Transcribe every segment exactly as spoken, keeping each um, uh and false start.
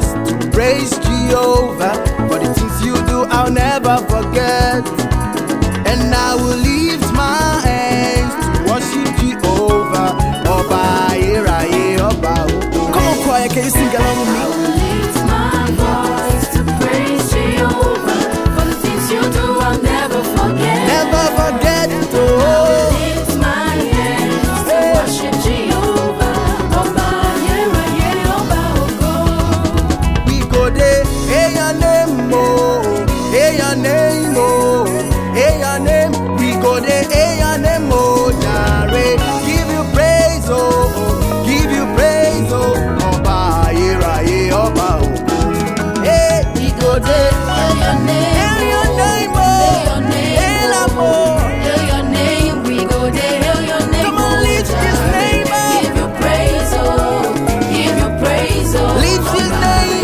voice to praise Jehovah. For the things you do, I'll never forget. And I will lift my hands to worship Jehovah. Oba, Iraye, Oba. Come on, choir, can you sing along with me? I will lift my voice to praise Jehovah. For the things you do, I'll never forget. Never forget. I will lift my hands to worship Jehovah. Oba, Iraye, Oba, Ogo. We go there, hey your name, oh, hey your name, oh, hey your name. We go there, hey your name, oh, Jare. Give you praise, oh, oh, give you praise, oh, Oba, Iraye, Oba, oh. Hey, we go there, Hail your name, hey your name, hail oh, your name, hey l'amor. hail your name. We go there, hail your name. Come on, lift his name up. Give you praise, oh, give you praise, oh. Lift his name.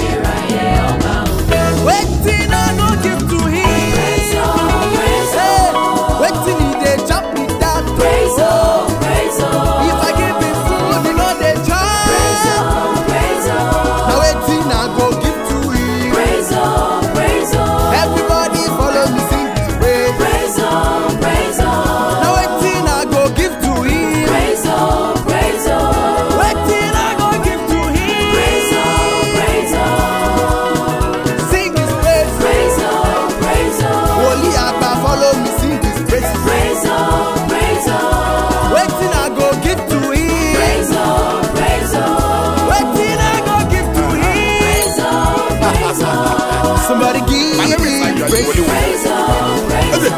Waiting I go give to him. Praise, oh, praise, Hey, oh. waiting he dey chop me that. Praise, oh, praise, oh. If I give him food, he no dey chop. Praise, oh, praise, oh. Now waiting I go give to him. Praise, oh, praise, oh. Everybody follow me sing his praise. Praise, oh, praise, oh. Now waiting I go give to him. Praise, oh, praise, oh. Waiting I go give to him. Praise, oh, praise, oh. Sing his praise. Praise, oh, praise, oh. Holy Abba follow me sing his praise. Praise, oh, praise, oh. Waiting I go give to him. Praise, oh, praise, oh. Waiting I go give to him. Praise, oh, praise, oh. Somebody give him praise. Praise, oh, praise,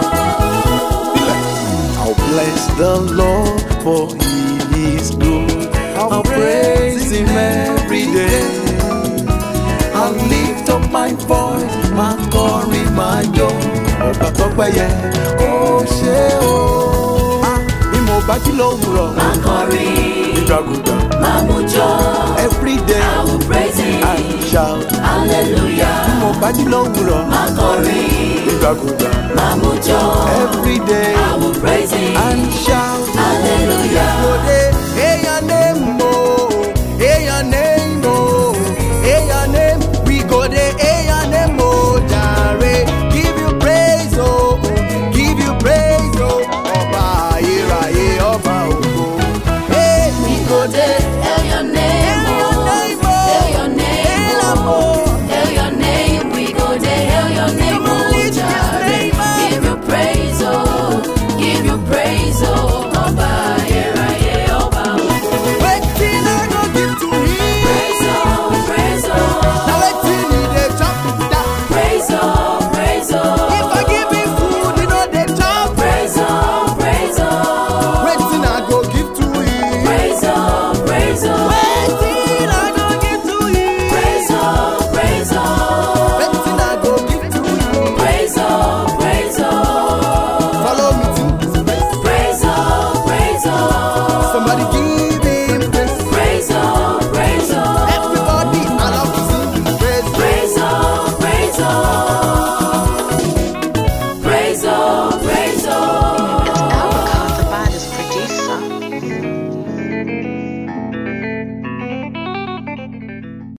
oh. I'll bless the Lord for he is good. I'll praise him every day. I'll lift up my voice, my glory, my joy. Ọba tó péye, ó ṣé o. Ah, bí mo bá jí lówùrọ̀, Máa kọrin, ìjàgùdà. máa mú jó. Every day I will praise him. I shout. Bí Hallelujah. mo bá jí lówùrọ̀, Máa kọrin, ìjàgùdà. máa mú jó. Every day I will praise him.